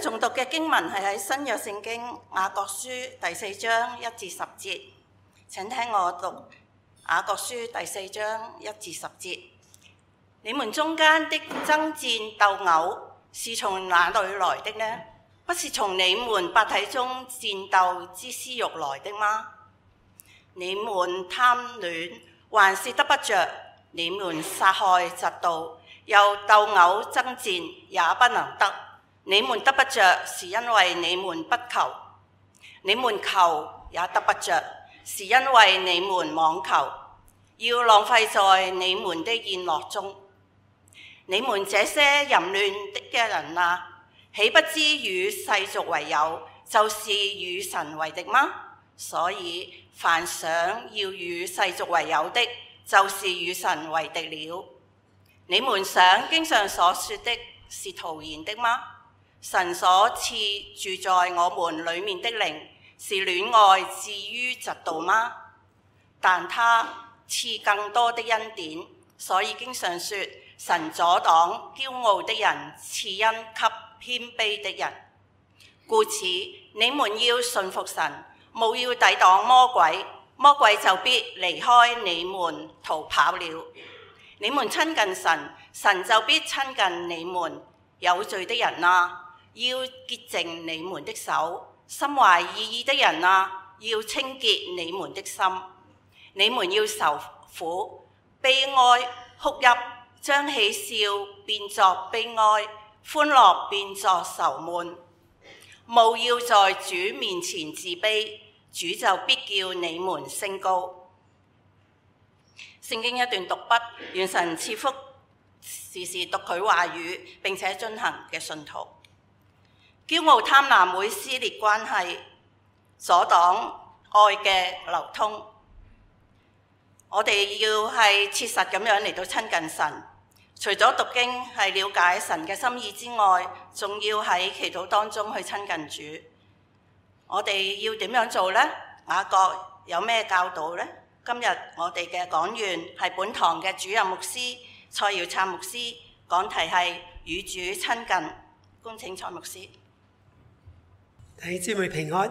誦讀嘅經文係喺新約聖經雅各書第4章1至10節。請聽我讀雅各書第4章1至10節。你們中間的爭戰鬥毆是從哪裏來的呢？不是從你們百體中戰鬥之私欲來的嗎？你們貪戀還是得不着，你們殺害嫉妒又鬥毆爭戰也不能得。你們得不着，是因為你們不求；你們求也得不着，是因為你們妄求，要浪費在你們的宴樂中。你們這些淫亂的人啊，豈不知與世俗為友，就是與神為敵嗎？所以凡想要與世俗為友的，就是與神為敵了。你們想經上所說的是徒然的嗎？神所賜住在我們裡面的靈，是戀愛至於嫉妒嗎？但他賜更多的恩典，所以經上說，神阻擋驕傲的人，賜恩給謙卑的人。故此，你們要順服神，務要抵擋魔鬼，魔鬼就必離開你們逃跑了。你們親近神，神就必親近你們。有罪的人啊，要潔淨你們的手；心懷二意的人啊，要清潔你們的心。你們要受苦、悲哀、哭泣，將喜笑變作悲哀，歡樂變作愁悶。務要在主面前自卑，主就必叫你們升高。聖經一段讀畢，願神賜福時時讀佢話語並且遵行嘅信徒。驕傲貪婪會撕裂關係，阻擋愛嘅流通。我哋要係切實咁樣嚟到親近神，除咗讀經係了解神嘅心意之外，仲要喺祈禱當中去親近主。我哋要點樣做呢？雅各有咩教導呢？今日我哋嘅講員係本堂嘅主任牧師蔡耀燦牧師，講題係與主親近。恭請蔡牧師。 弟兄姊妹平安。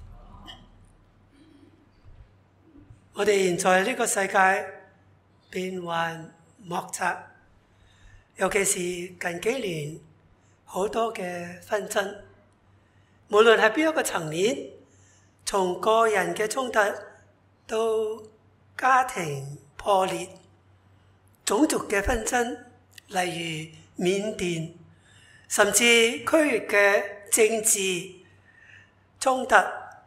我哋現在呢個世界變幻莫測，尤其是近幾年好多嘅紛爭，無論係邊一個層面，從個人嘅衝突到家庭破裂、種族嘅紛爭，例如緬甸，甚至區域嘅政治衝突、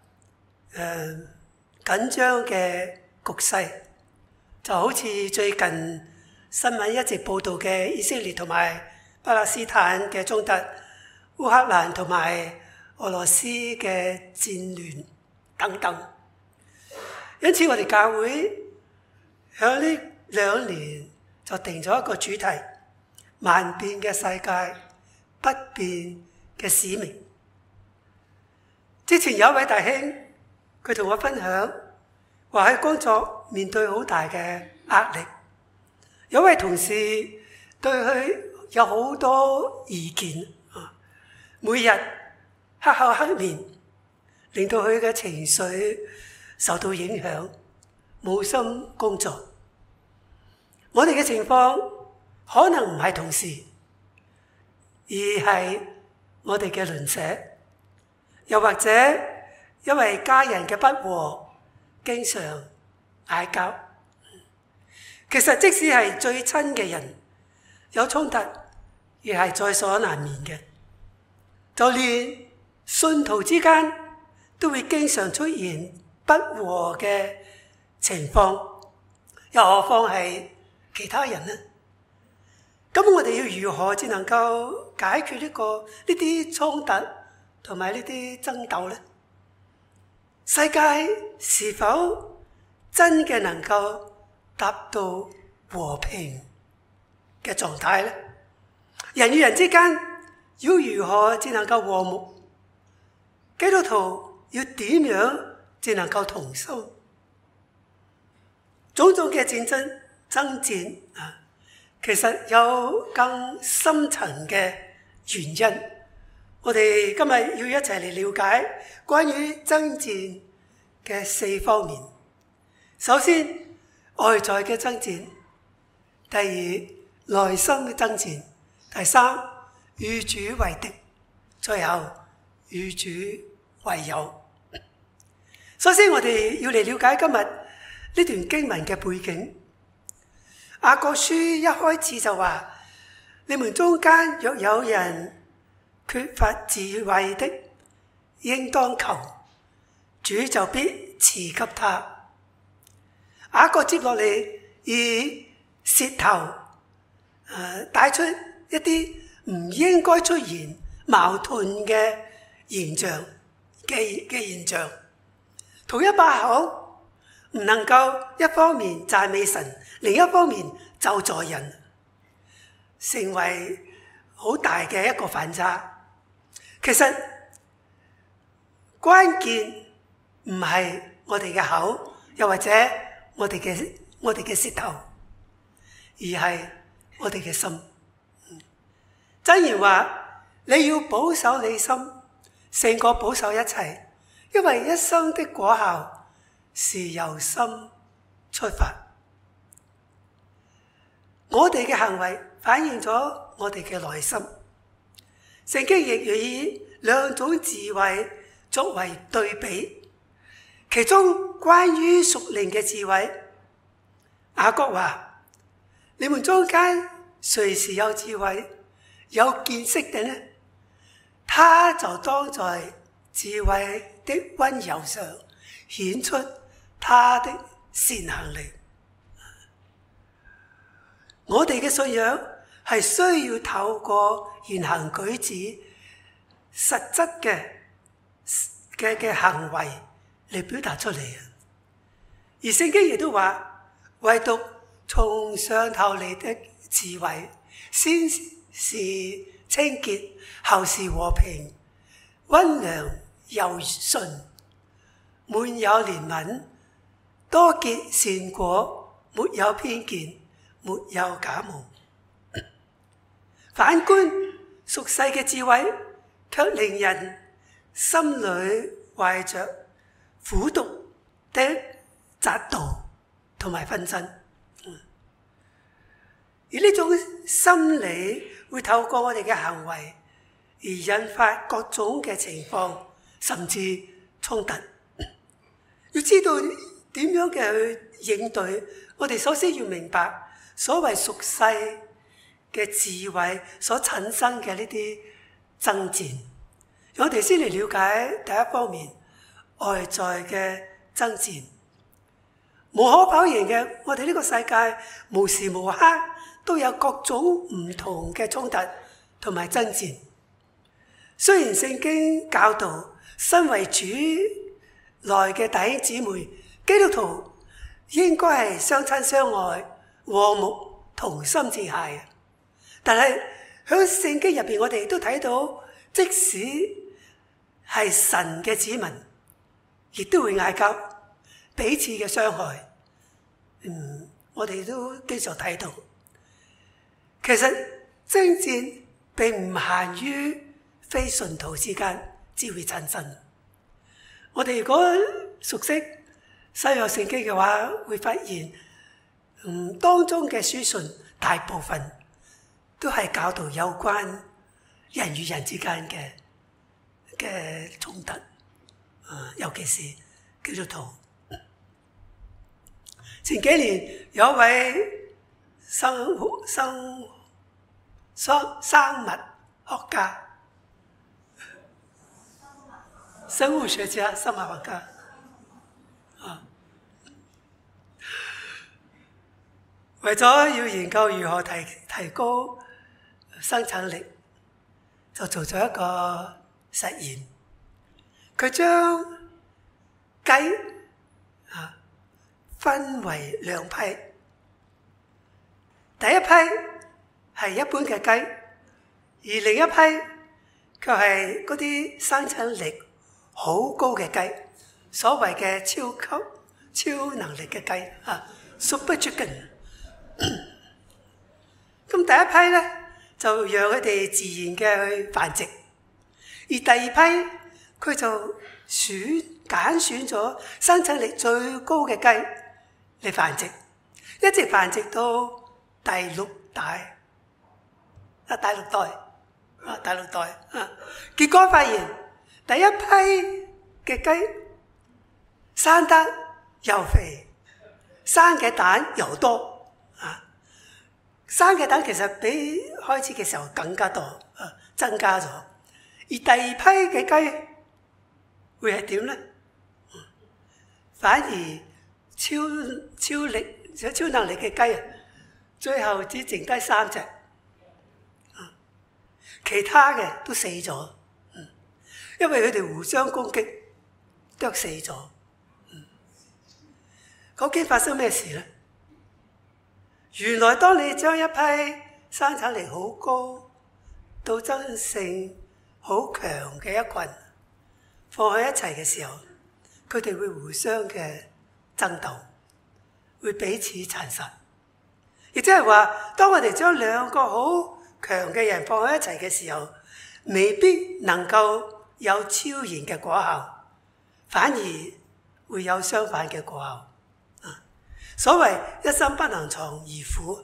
緊張嘅局勢，就好似最近新聞一直報道嘅以色列同埋巴勒斯坦嘅衝突、烏克蘭同埋俄羅斯嘅戰亂等等。因此我哋教會喺呢2年就定咗一個主題：萬變嘅世界，不變嘅使命。之前有一位弟兄，佢同我分享，話喺工作面對好大嘅壓力，有位同事對佢有好多意見，每日黑口黑面，令到佢嘅情緒受到影響，冇心工作。我哋嘅情況可能唔係同事，而係我哋嘅鄰舍，又或者因為家人嘅不和，經常嗌交。其實即使係最親嘅人有衝突，亦係在所難免嘅。就連信徒之間都會經常出現不和嘅情況，又何況係其他人呢？咁我哋要如何才能夠解決呢啲衝突同埋呢啲爭鬥呢？世界是否真嘅能夠達到和平嘅狀態呢？人與人之間要如何才能夠和睦？基督徒要點樣才能夠同心？種種嘅戰爭爭戰其實有更深層嘅原因， 我哋今日要一齊嚟了解關於爭戰嘅4方面。首先，外在嘅爭戰；第二，內心嘅爭戰；第三，與主為敵；最後，與主為友。首先，我哋要嚟了解今日呢段經文嘅背景。雅各書一開始就話：你們中間若有人缺乏智慧的，應當求，主就必賜給他。雅各接落嚟以舌頭帶出一啲唔應該出現矛盾嘅現象，同一把口唔能夠一方面讚美神，另一方面咒詛人，成為好大嘅一個反差。其實關鍵唔係我哋嘅口，又或者我哋嘅舌頭，而係我哋嘅心。箴言話：你要保守你心，勝過保守一切，因為一生的果效是由心出發。我哋嘅行為反映咗我哋嘅內心。聖經亦以2種智慧作為對比，其中關於屬靈嘅智慧，雅各話：你們中間誰是有智慧、有見識的呢？他就當在智慧的溫柔上顯出他的善行嚟。我哋嘅信仰係需要透過言行舉止、實質嘅行為嚟表達出嚟嘅。而聖經亦都話，唯獨從上頭嚟的智慧，先是清潔，後是和平，溫良柔順，滿有憐憫，多結善果，沒有偏見，沒有假冒。反觀俗世嘅智慧，卻令人心裏懷着苦毒的嫉妒同埋紛爭。而呢種心理會透過我哋嘅行為而引發各種嘅情況，甚至衝突。要知道點樣嘅去應對，我哋首先要明白所謂俗世嘅智慧所產生嘅呢啲爭戰。我哋先嚟了解第一方面，外在嘅爭戰。無可否認嘅，我哋呢個世界無時無刻都有各種唔同嘅衝突同埋爭戰。雖然聖經教導身為主內嘅弟兄姊妹，基督徒應該係相親相愛、和睦同心至諧，但係喺聖經入邊，我哋都睇到，即使係神嘅子民，亦都會嗌交，彼此嘅傷害。我哋都經常睇到。其實爭戰並唔限於非信徒之間只會產生。我哋如果熟悉新約聖經嘅話，會發現當中嘅書信大部分都係教導有關人與人之間嘅衝突，尤其是基督徒。前幾年有一位生物學家、生物學家、生物學家為咗要研究如何提高生產力，就做咗一個實驗。佢將雞分為2批，第一批係一般嘅雞，而另一批卻係嗰啲生產力好高嘅雞，所謂嘅超能力嘅雞，Super Chicken。咁第一批咧就讓佢哋自然嘅去繁殖， 第二批佢就揀選咗生產力最高嘅雞嚟繁殖，一直繁殖到第六代。結果發現第一批嘅雞生得又肥，生嘅蛋又多，生嘅蛋其實比開始嘅時候更加多，增加咗。而第二批嘅雞會係點呢？反而超能力嘅雞最後只剩低3隻，其他嘅都死咗，因為佢哋互相攻擊，剁死咗。究竟發生咩事呢？原來當你將一批生產力好高、鬥爭性好強嘅一群放喺一齊嘅時候，佢哋會互相嘅爭鬥，會彼此殘殺。亦即係話，當我哋將兩個好強嘅人放喺一齊嘅時候，未必能夠有超然嘅果效，反而會有相反嘅果效。所謂一心不能藏二虎，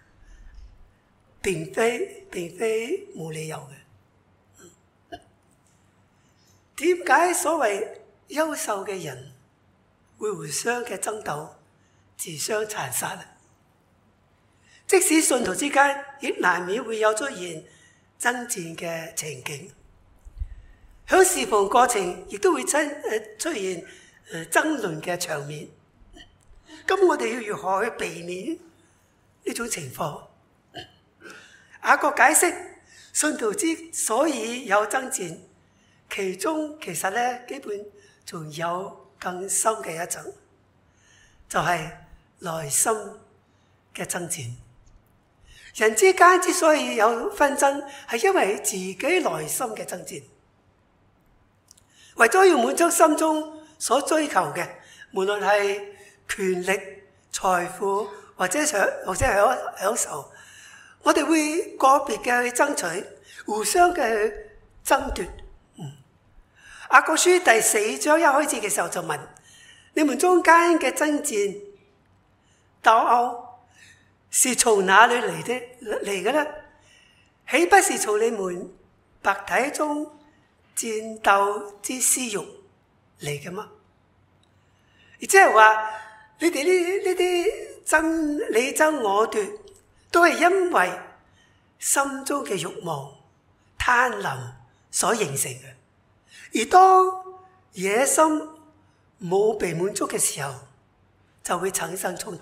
並非冇理由嘅。點解所謂優秀嘅人會互相嘅爭鬥、自相殘殺呢？即使信徒之間，亦難免會有出現爭戰嘅情景。喺侍奉過程，亦都會出現爭論嘅場面。咁我哋要如何去避免呢種情況？雅各解釋，信徒之所以有爭戰，其中其實咧基本仲有更深嘅一層，就係內心嘅爭戰。人之間之所以有紛爭，係因為自己內心嘅爭戰。為咗要滿足心中所追求嘅，無論係權力、財富或者享受，我哋會個別嘅去爭取，互相嘅去爭奪。雅各書第4章一開始嘅時候就問：你們中間嘅爭戰、鬥毆是從哪裏嚟嘅呢？豈不是從你們白體中戰鬥之私欲嚟嘅嗎？亦即係話，你哋呢啲你爭我奪，都係因為心中嘅慾望、貪婪所形成嘅。而當野心冇被滿足嘅時候，就會產生衝突。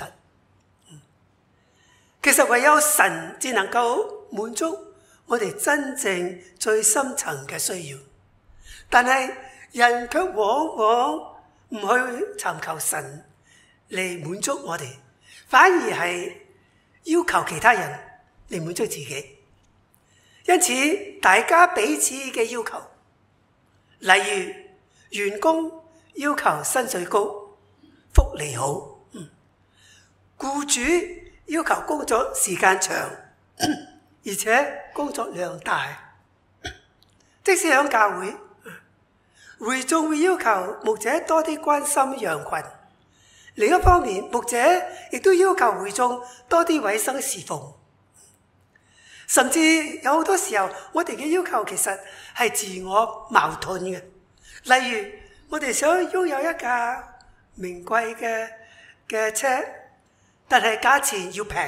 其實唯有神至能夠滿足我哋真正最深層嘅需要，但係人卻往往唔去尋求神嚟滿足我哋，反而係要求其他人嚟滿足自己。因此，大家彼此嘅要求，例如員工要求薪水高、福利好，僱主要求工作時間長，而且工作量大。即使喺教會，會眾會要求牧者多啲關心羊群；另一方面，牧者亦都要求會眾多啲委身侍奉。甚至有好多時候，我哋嘅要求其實係自我矛盾嘅。例如，我哋想擁有一架名貴嘅車，但係價錢要平。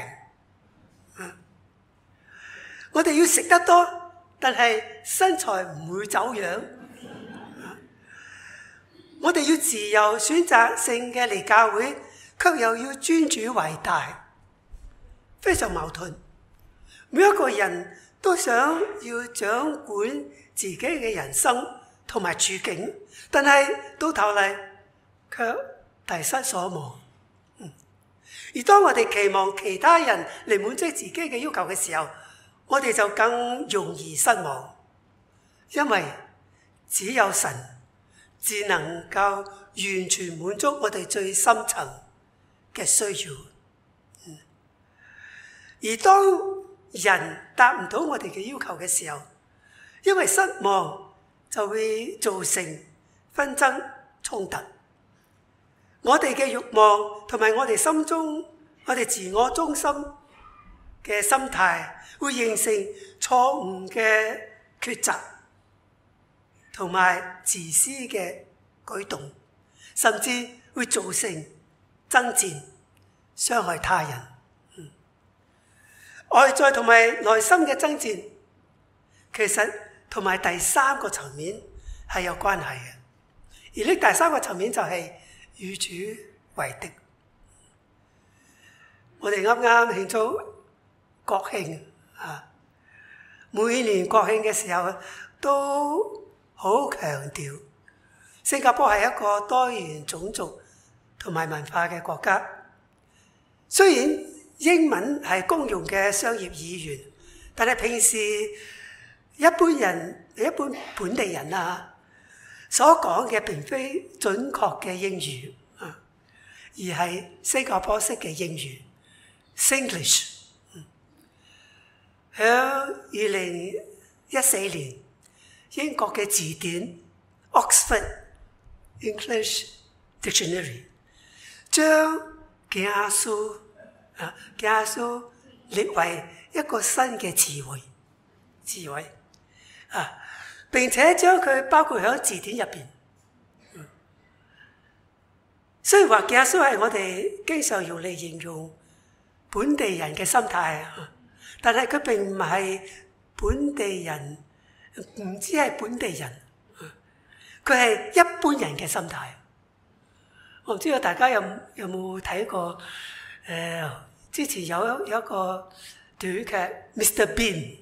我哋要食得多，但係身材唔會走樣。我哋要自由選擇性嘅嚟教會，卻又要尊主為大，非常矛盾。每一個人都想要掌管自己嘅人生同埋處境，但係到頭嚟卻大失所望。而當我哋期望其他人嚟滿足自己嘅要求嘅時候，我哋就更容易失望，因為只有神至能夠完全滿足我哋最深層嘅需要。而當人達唔到我哋嘅要求嘅時候，因為失望就會造成紛爭衝突。我哋嘅慾望同埋我哋心中我哋自我中心嘅心態，會形成錯誤嘅抉擇同埋自私嘅舉動，甚至會造成爭戰，傷害他人。外在同埋內心嘅爭戰，其實同埋第三個層面係有關係嘅。而呢第三個層面就係與主為敵。我哋啱啱慶祝國慶啊，每年國慶嘅時候都好強調，新加坡係一個多元種族同埋文化嘅國家。雖然英文係公用嘅商業語言，但係平時一般本地人所講嘅並非準確嘅英語而係新加坡式嘅英語 Singlish。喺2014年，英國嘅字典 Oxford English Dictionary 將假數列為一個新嘅詞彙並且將佢包括喺字典入邊。雖然話假數係我哋經常用嚟形容本地人嘅心態，但係佢並唔係本地人，唔止係本地人，佢係一般人嘅心態。我唔知道大家有冇睇過之前有一個短劇 Mr. Bean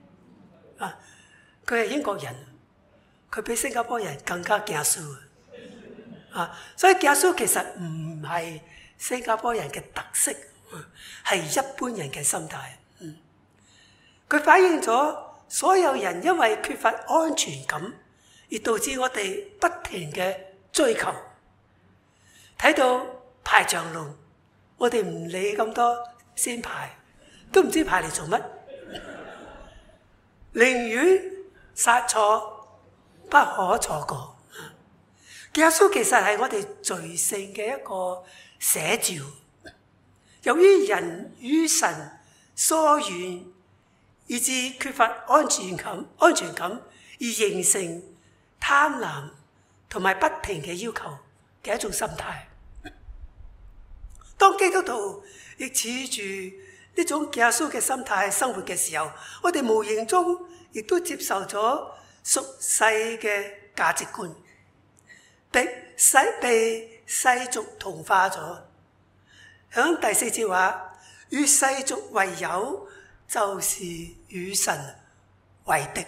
佢係英國人，佢比新加坡人更加假數所以假數其實唔係新加坡人嘅特色，係一般人嘅心態。佢反映咗所有人因為缺乏安全感而導致我哋不停嘅追求。睇到排長龍，我哋唔理咁多先排，都唔知排嚟做乜，寧願殺錯不可錯過。假數其實係我哋罪性嘅一個寫照。由於人與神疏遠，以致缺乏安全感而形成貪婪同埋不停嘅要求嘅一種心態。當基督徒亦持住呢種假數嘅心態生活嘅時候，我哋無形中亦都接受咗俗世嘅價值觀，被世俗同化咗。響第4節話，與世俗為友，就是與神為敵。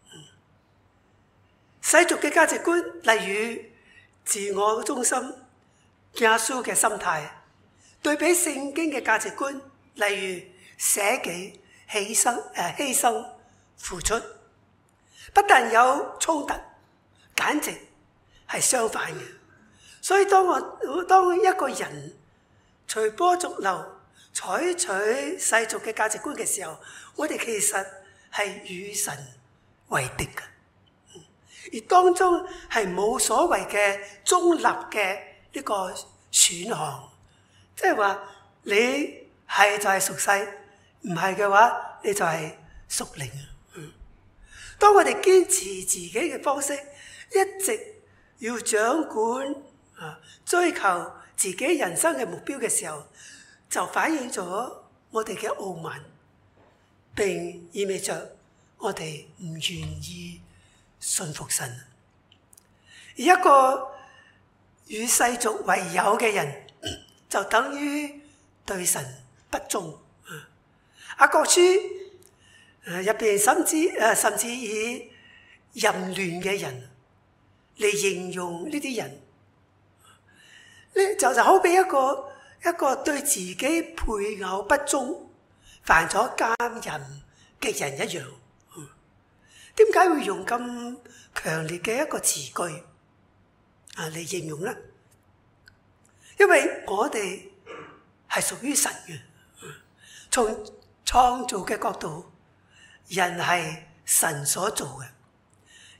世俗嘅價值觀，例如自我中心、假數嘅心態，對比聖經嘅價值觀，例如捨己、犧牲、付出，不但有衝突，簡直係相反嘅。所以當一個人隨波逐流，採取世俗嘅價值觀嘅時候，我哋其實係與神為敵嘅。而當中係冇所謂嘅中立嘅呢個選項，即係話你係就係屬世，唔係嘅話你就係屬靈。當我哋堅持自己嘅方式，一直要掌管追求自己人生嘅目標嘅時候，就反映咗我哋嘅傲慢，並意味着我哋唔願意信服神。而一個與世俗為友嘅人，就等於對神不忠。雅各書入邊甚至以淫亂嘅人嚟形容呢啲人，呢就好比一個對自己配偶不忠、犯咗奸淫嘅人一樣。點解會用咁強烈嘅一個詞句嚟形容呢？因為我哋係屬於神嘅，從創造嘅角度，人係神所做嘅。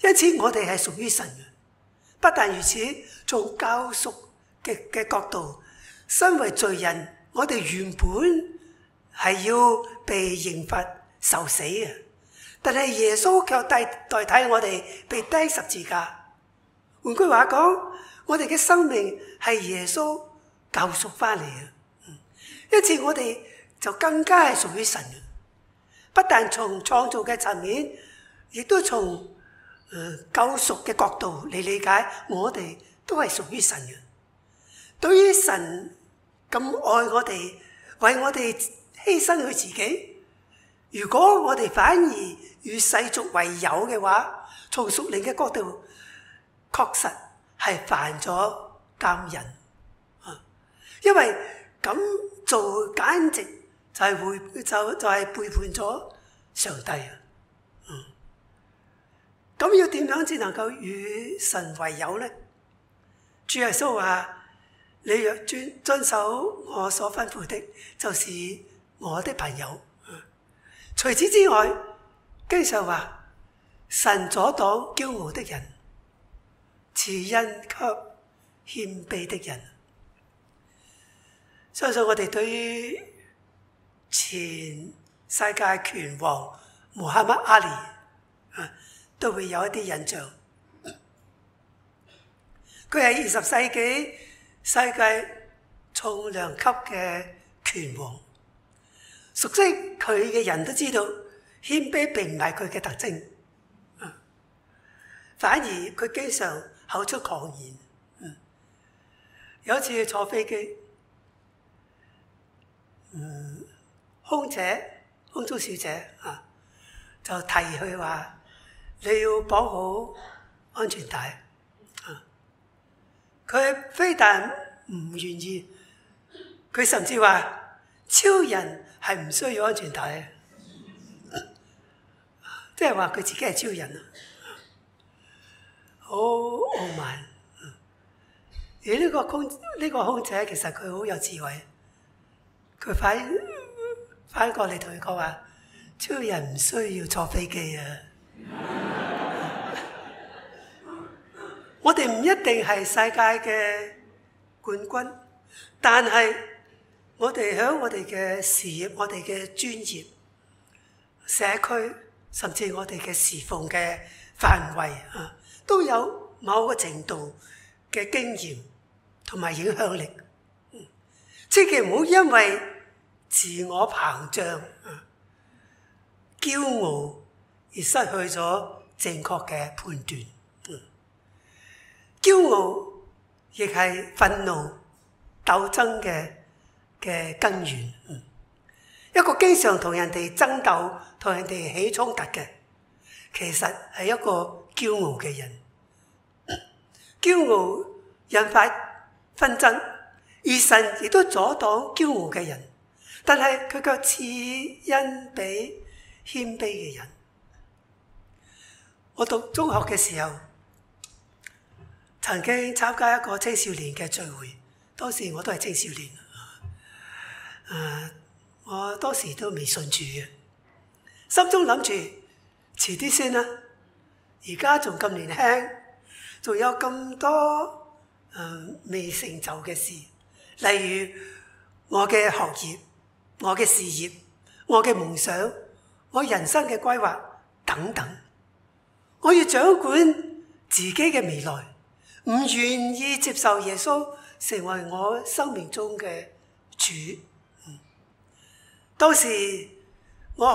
因此我哋係屬於神嘅。不但如此，從救贖嘅角度，身為罪人，我哋原本係要被刑罰受死嘅，但係耶穌卻代替我哋被釘十字架。換句話講，我哋嘅生命係耶穌救贖翻嚟嘅。因此我哋就更加係屬於神嘅。不但從創造嘅層面，亦都從救贖嘅角度嚟理解，我哋都係屬於神嘅。對於神咁愛我哋，為我哋犧牲佢自己，如果我哋反而與世俗為友嘅話，從屬靈嘅角度，確實係犯咗奸淫。因為咁做簡直就係背叛咗上帝。咁要點樣先能夠與神為友呢？主耶穌話：你若遵守我所吩咐的，就是我的朋友。除此之外，經上話：神阻擋驕傲的人，賜恩給謙卑的人。相信我哋對於前世界拳王穆罕默德阿里都會有一啲印象。佢係20世紀世界重量級嘅拳王，熟悉佢嘅人都知道，謙卑並唔係佢嘅特徵，反而佢經常口出狂言。有一次坐飛機，空中小姐就提佢話：你要綁好安全帶。佢非但唔願意，佢甚至話超人係唔需要安全帶，即係話佢自己係超人，好傲慢。而呢個空姐其實佢好有智慧，佢反過嚟同佢講話：超人唔需要坐飛機啊！我哋唔一定係世界嘅冠軍，但係我哋喺我哋嘅事業、我哋嘅專業、社區，甚至我哋嘅侍奉嘅範圍都有某個程度嘅經驗同埋影響力。千祈唔好因為自我膨脹、驕傲而失去咗正確嘅判斷。驕傲亦係憤怒鬥爭嘅根源。一個經常同人哋爭鬥、同人哋起衝突嘅，其實係一個驕傲嘅人。驕傲引發紛爭，而神亦都阻擋驕傲嘅人，但係佢卻賜恩俾謙卑嘅人。我讀中學嘅時候，曾經參加一個青少年嘅聚會，當時我都係青少年，我當時都未信主嘅，心中諗住遲啲先啦。而家仲咁年輕，仲有咁多未成就嘅事，例如我嘅學業、我嘅事業、我嘅夢想、我人生嘅規劃等等，我要掌管自己嘅未來。唔願意接受耶穌成為我生命中嘅主。當時我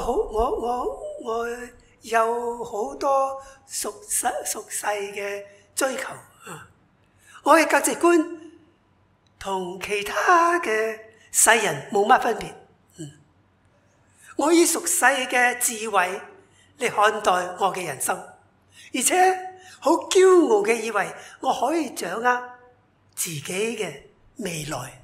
有好多俗世嘅追求，我嘅價值觀同其他嘅世人冇乜分別。我以俗世嘅智慧嚟看待我嘅人生，而且好驕傲嘅以為我可以掌握自己嘅未來，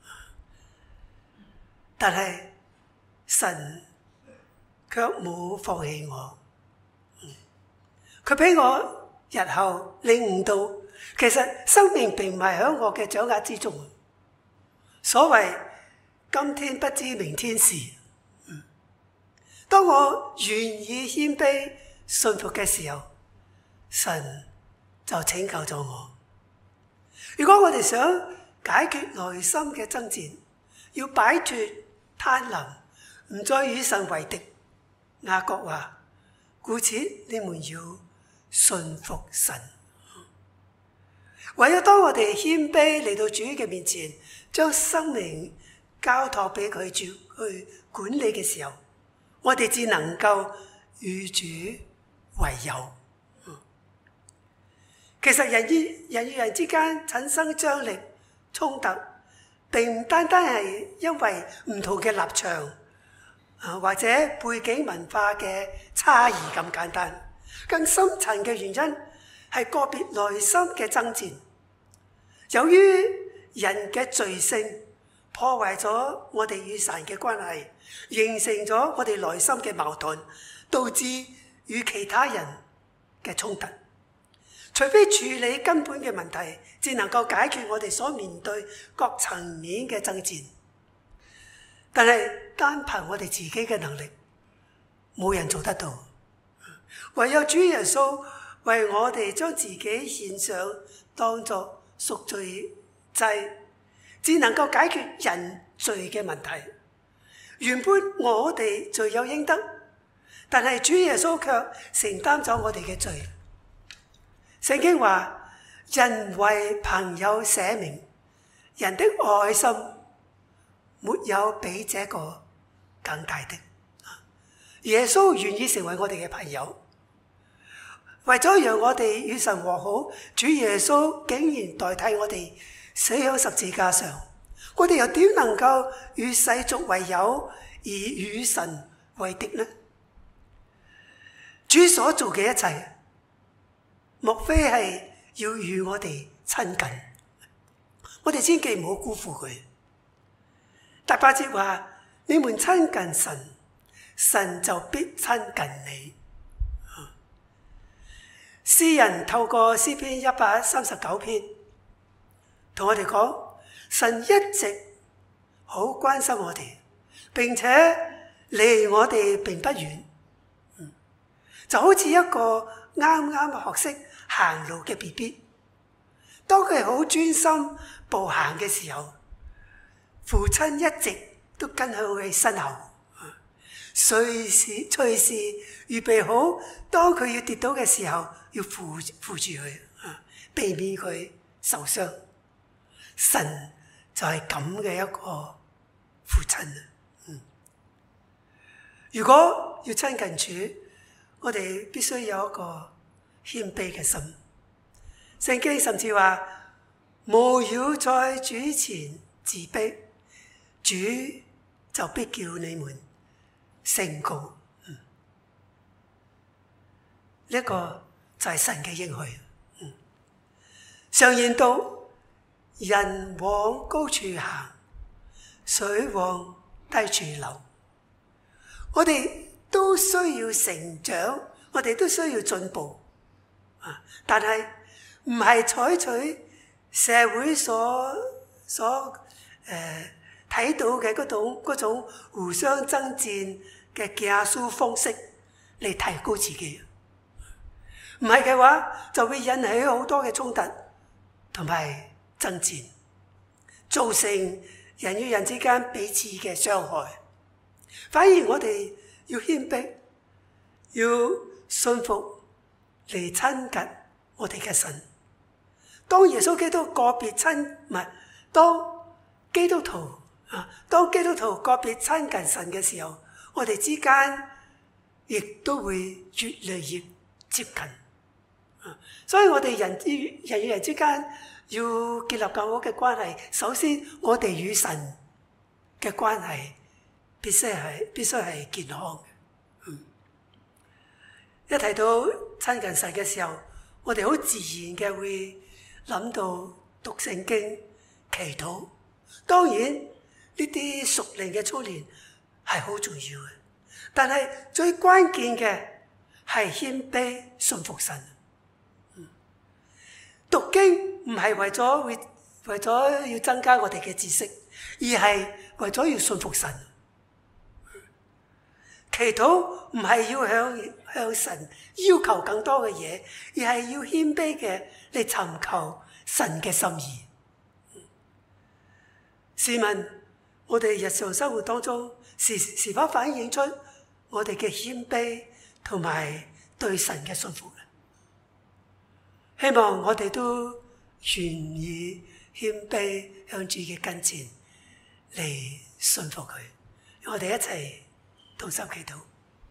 但係神卻冇放棄我。佢俾我日後領悟到，其實生命並唔係喺我嘅掌握之中。所謂今天不知明天事，當我願意謙卑信服嘅時候， 神就拯救咗我。如果我哋想解決內心嘅爭戰，要擺脫貪婪，唔再與神為敵，雅各話：故此你們要信服神。唯有當我哋謙卑嚟到主嘅面前，將生命交託俾佢主去管理嘅時候，我哋只能夠與主為友。其實人與人之間產生張力衝突，並唔單單係因為唔同嘅立場或者背景文化嘅差異咁簡單，更深層嘅原因係個別內心嘅爭戰。由於人嘅罪性破壞咗我哋與神嘅關係，形成咗我哋內心嘅矛盾，導致與其他人嘅衝突。除非處理根本嘅問題，才能夠解決我哋所面對各層面嘅爭戰。但係單憑我哋自己嘅能力，冇人做得到。唯有主耶穌為我哋將自己獻上，當作贖罪祭，只能夠解決人罪嘅問題。原本我哋罪有應得，但係主耶穌卻承擔咗我哋嘅罪。聖經話：人為朋友捨命，人的愛心沒有比這個更大的。耶穌願意成為我哋嘅朋友，為咗讓我哋與神和好，主耶穌竟然代替我哋死喺十字架上。我哋又點能夠與世俗為友而與神為敵呢？主所做嘅一切，莫非係要與我哋親近？我哋千祈唔好辜負佢。第8節話：你們親近神，神就必親近你。詩人透過詩篇139篇同我哋講，神一直好關心我哋，並且離我哋並不遠。就好似一個啱啱學識行路嘅 BB， 當佢好專心步行嘅時候，父親一直都跟喺佢身後，隨時預備好，當佢要跌倒嘅時候，要扶住佢，避免佢受傷。神就係咁嘅一個父親。如果要親近主，我哋必須有一個謙卑嘅心。聖經甚至話：務要在主前自卑，主就必叫你們升高。呢個就係神嘅應許。常言道：人往高處行，水往低處流。我哋都需要成長，我哋都需要進步。但係唔係採取社會所睇到嘅嗰種互相爭戰嘅競輸方式嚟提高自己。唔係嘅話，就會引起好多嘅衝突同埋爭戰，造成人與人之間彼此嘅傷害。反而我哋要謙卑，要信服嚟親近我哋嘅神。當耶穌基督當基督徒個別親近神嘅時候，我哋之間亦都會越嚟越接近。所以我哋人與人之間要建立更好嘅關係，首先我哋與神嘅關係必須係健康嘅。一提到親近神嘅時候，我哋好自然嘅會諗到讀聖經、祈禱。當然呢啲屬靈嘅操練係好重要嘅，但係最關鍵嘅係謙卑信服神。讀經唔係為咗要增加我哋嘅知識，而係為咗要信服神。 祈禱唔係要向神要求更多嘅嘢，而係要謙卑嘅嚟尋求神嘅心意。試問我哋日常生活當中是否反映出我哋嘅謙卑同埋對神嘅信服呢？希望我哋都願意謙卑向主嘅跟前嚟信服佢。我哋一齊同心祈禱。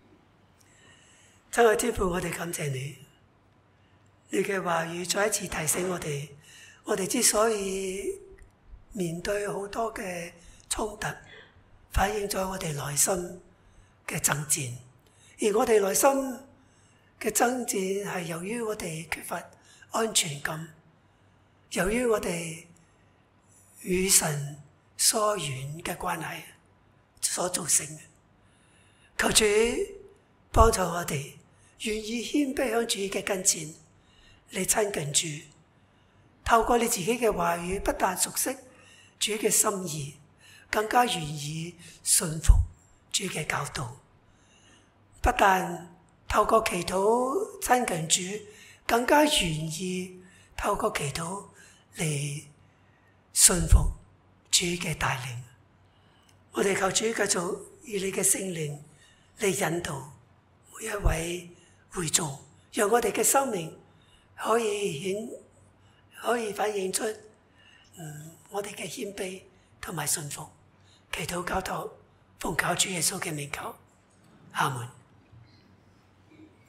親愛天父，我哋感謝你，你嘅話語再一次提醒我哋，我哋之所以面對好多嘅衝突，反映咗我哋內心嘅爭戰，而我哋內心嘅爭戰係由於我哋缺乏安全感，由於我哋與神疏遠嘅關係所造成嘅。求主幫助我哋，願意謙卑向主嘅跟前嚟親近主，透過你自己嘅話語，不但熟悉主嘅心意，更加願意信服主嘅教導。不但透過祈禱親近主，更加願意透過祈禱嚟信服主嘅帶領。我哋求主繼續以你嘅聖靈嚟引導每一位會眾，讓我哋嘅生命可以反映出我哋嘅謙卑同埋信服。祈禱交託，奉靠主耶穌嘅名求，阿門。